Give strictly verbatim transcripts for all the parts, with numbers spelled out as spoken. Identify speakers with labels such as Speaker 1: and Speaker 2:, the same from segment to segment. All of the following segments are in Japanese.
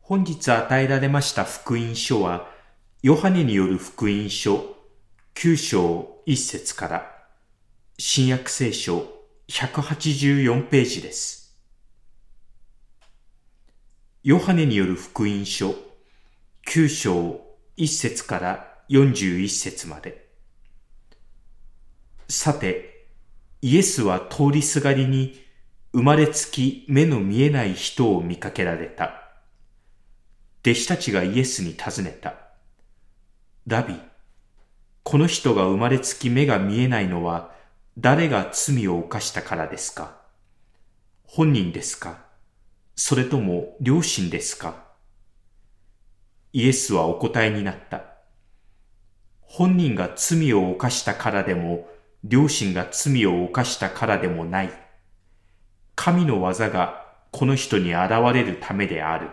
Speaker 1: 本日与えられました福音書は、ヨハネによる福音書きゅう章いち節から、新約聖書ひゃくはちじゅうよんページです。ヨハネによる福音書きゅう章いち節からよんじゅういち節まで。さて、イエスは通りすがりに生まれつき目の見えない人を見かけられた。弟子たちがイエスに尋ねた。ラビ、この人が生まれつき目が見えないのは誰が罪を犯したからですか？本人ですか？それとも両親ですか？イエスはお答えになった。本人が罪を犯したからでも、両親が罪を犯したからでもない。神の技がこの人に現れるためである。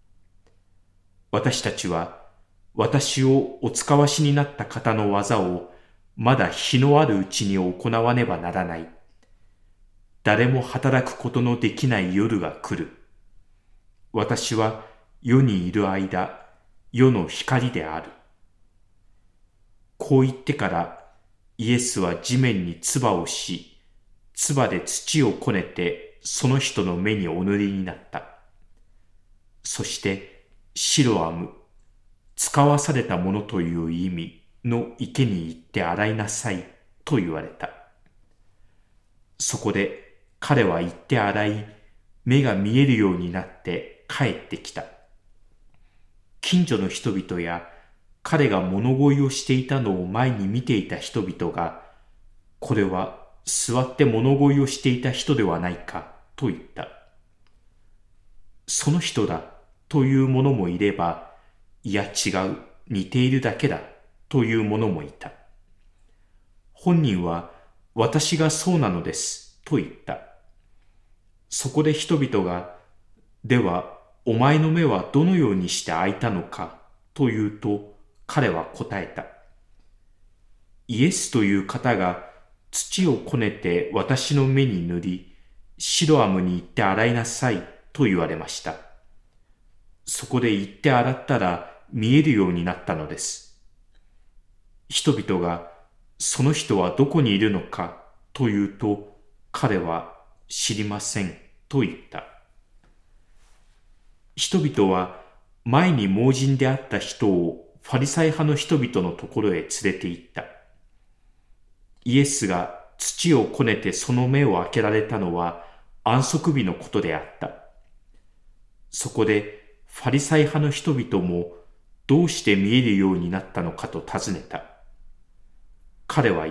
Speaker 1: 私たちは、私をお使わしになった方の技をまだ日のあるうちに行わねばならない。誰も働くことのできない夜が来る。私は世にいる間、世の光である。こう言ってからイエスは地面に唾をし、唾で土をこねてその人の目にお塗りになった。そしてシロアム、使わされたものという意味の池に行って洗いなさいと言われた。そこで彼は行って洗い、目が見えるようになって帰ってきた。近所の人々や彼が物乞いをしていたのを前に見ていた人々が、これは座って物乞いをしていた人ではないかと言った。その人だという者もいれば、いや違う、似ているだけだという者もいた。本人は私がそうなのですと言った。そこで人々が、ではお前の目はどのようにして開いたのかと言うと、彼は答えた。イエスという方が土をこねて私の目に塗り、シロアムに行って洗いなさいと言われました。そこで行って洗ったら見えるようになったのです。人々が、その人はどこにいるのかと言うと、彼は知りませんと言った。人々は前に盲人であった人をファリサイ派の人々のところへ連れて行った。イエスが土をこねてその目を開けられたのは安息日のことであった。そこでファリサイ派の人々もどうして見えるようになったのかと尋ねた。彼は言った。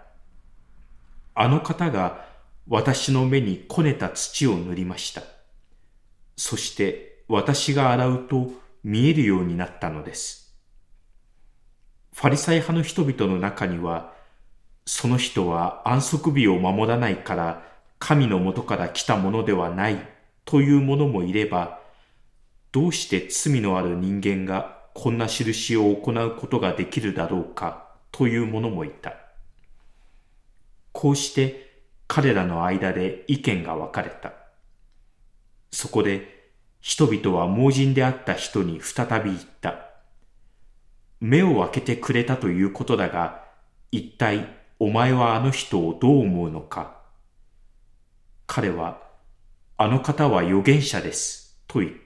Speaker 1: あの方が私の目にこねた土を塗りました。そして私が洗うと見えるようになったのです。ファリサイ派の人々の中には、その人は安息日を守らないから神のもとから来たものではないという者もいれば、どうして罪のある人間がこんな印を行うことができるだろうかという者もいた。こうして彼らの間で意見が分かれた。そこで人々は盲人であった人に再び言った。目を開けてくれたということだが、一体お前はあの人をどう思うのか。彼は、あの方は預言者ですと言った。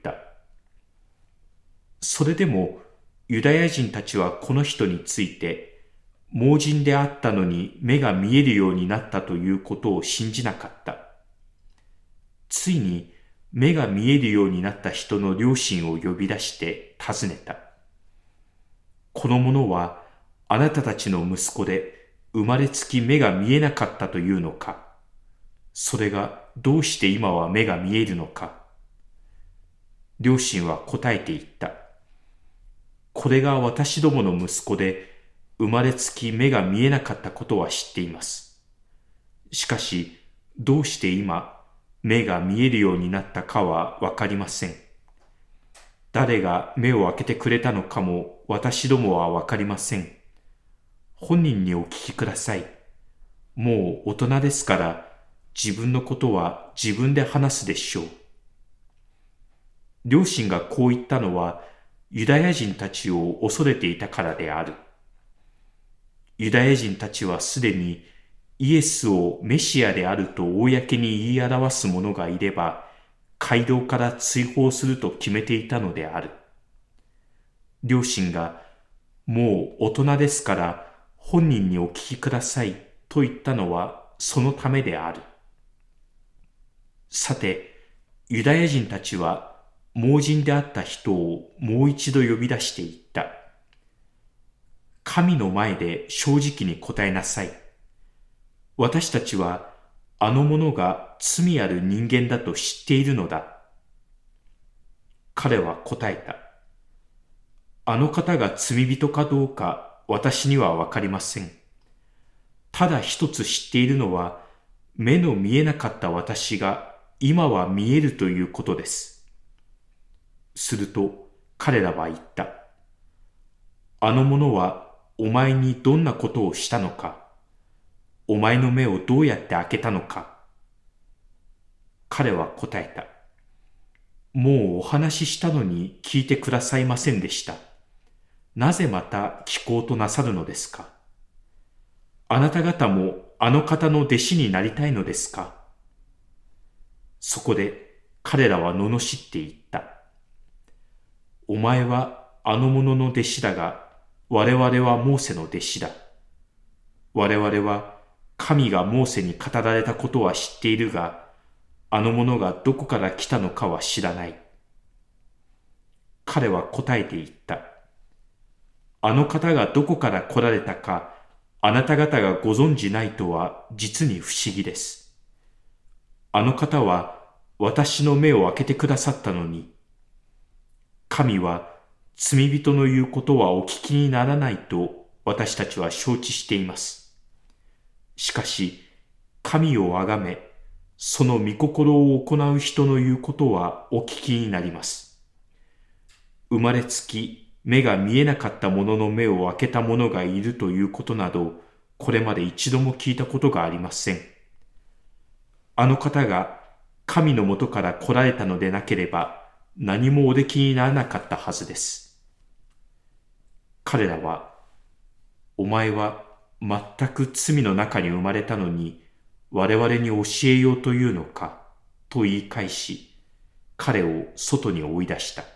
Speaker 1: それでもユダヤ人たちはこの人について、盲人であったのに目が見えるようになったということを信じなかった。ついに目が見えるようになった人の両親を呼び出して尋ねた。この者はあなたたちの息子で生まれつき目が見えなかったというのか。それがどうして今は目が見えるのか。両親は答えて言った。これが私どもの息子で生まれつき目が見えなかったことは知っています。しかしどうして今目が見えるようになったかはわかりません。誰が目を開けてくれたのかも私どもはわかりません。本人にお聞きください。もう大人ですから自分のことは自分で話すでしょう。 両親がこう言ったのは、ユダヤ人たちを恐れていたからである。ユダヤ人たちはすでにイエスをメシアであると公に言い表す者がいれば、街道から追放すると決めていたのである。両親が、もう大人ですから本人にお聞きくださいと言ったのはそのためである。さて、ユダヤ人たちは盲人であった人をもう一度呼び出して言った。神の前で正直に答えなさい。私たちはあの者が罪ある人間だと知っているのだ。彼は答えた。あの方が罪人かどうか私にはわかりません。ただ一つ知っているのは、目の見えなかった私が今は見えるということです。すると彼らは言った。あの者はお前にどんなことをしたのか、お前の目をどうやって開けたのか。彼は答えた。もうお話ししたのに聞いてくださいませんでした。なぜまた聞こうとなさるのですか。あなた方もあの方の弟子になりたいのですか。そこで彼らは罵って言った。お前はあの者の弟子だが、我々はモーセの弟子だ。我々は神がモーセに語られたことは知っているが、あの者がどこから来たのかは知らない。彼は答えて言った。あの方がどこから来られたか、あなた方がご存じないとは実に不思議です。あの方は私の目を開けてくださったのに、神は罪人の言うことはお聞きにならないと私たちは承知しています。しかし、神をあがめ、その御心を行う人の言うことはお聞きになります。生まれつき、目が見えなかった者の目を開けた者がいるということなど、これまで一度も聞いたことがありません。あの方が神のもとから来られたのでなければ、何もおできにならなかったはずです。彼らは、お前は全く罪の中に生まれたのに、我々に教えようというのか、と言い返し、彼を外に追い出した。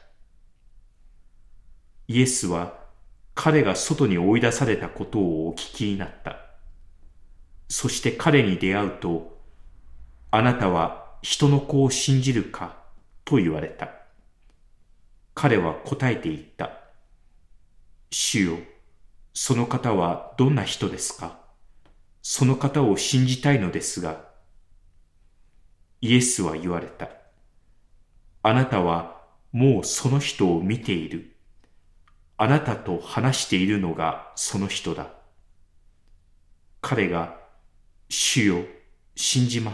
Speaker 1: イエスは彼が外に追い出されたことをお聞きになった。そして彼に出会うと、あなたは人の子を信じるかと言われた。彼は答えて言った。主よ、その方はどんな人ですか。その方を信じたいのですが。イエスは言われた。あなたはもうその人を見ている。あなたと話しているのがその人だ。彼が、主よ、信じます、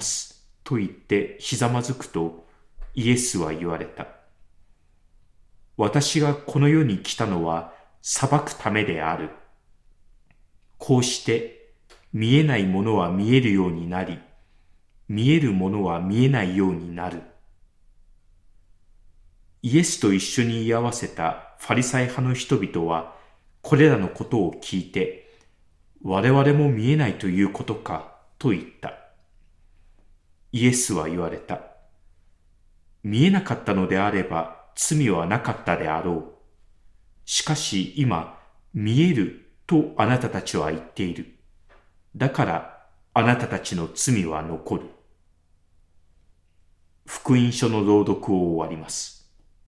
Speaker 1: と言ってひざまずくと、イエスは言われた。私がこの世に来たのは裁くためである。こうして見えないものは見えるようになり、見えるものは見えないようになる。イエスと一緒に居合わせたファリサイ派の人々はこれらのことを聞いて、我々も見えないということかと言った。イエスは言われた。見えなかったのであれば罪はなかったであろう。しかし今、見えるとあなたたちは言っている。だからあなたたちの罪は残る。福音書の朗読を終わります。